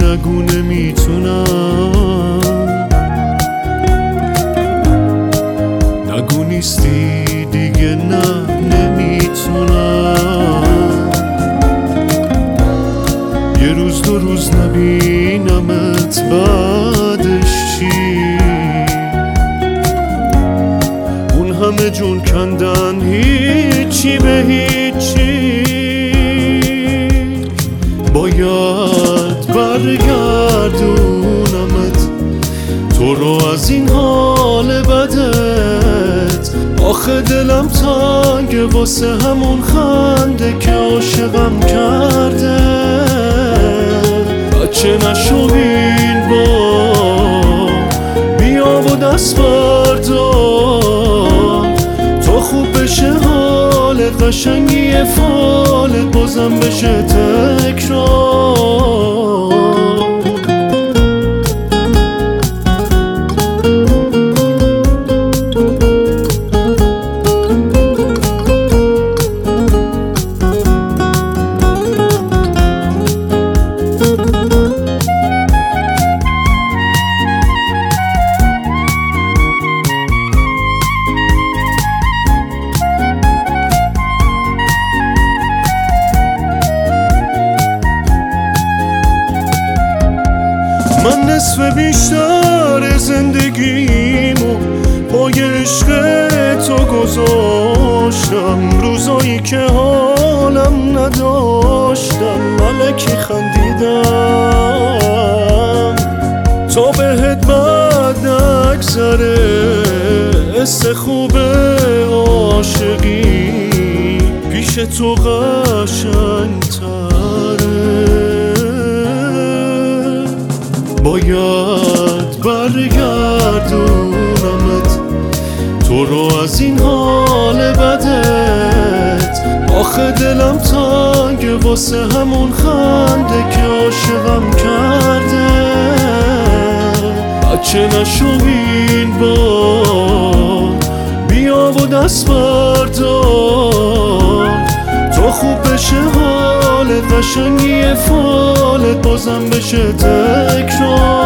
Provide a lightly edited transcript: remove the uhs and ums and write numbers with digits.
نگو نمیتونم، نگو نیستی دیگه، نه نمیتونم. یه روز دو روز نبینمت، بعدش چی؟ اون همه جون کندن هیچی به هیچی. باید برگردونمت تو رو از این حال بدت. آخه دلم تنگه واسه همون خنده که عاشقم کرده. بچه نشو این بار، بیا و دست بردار. تو خوب بشه حالت، قشنگی فالت بازم بشه تکرار. من نصف بیشتر زندگیمو پای عشق تو گذاشتم. روزایی که حالم نداشتم الکی خندیدم تا بهت بد نگذره. حس خوب عاشقی پیش تو قشنگ‌تره. باید برگردونمت تو رو از این حال بدت. آخه دلم تنگه واسه همون خنده که عاشقم کرده. بچه نشو این بار، بیا و دست بردار. تو خوب بشه حالت، قشنگی فالت بازم بشه تکرار.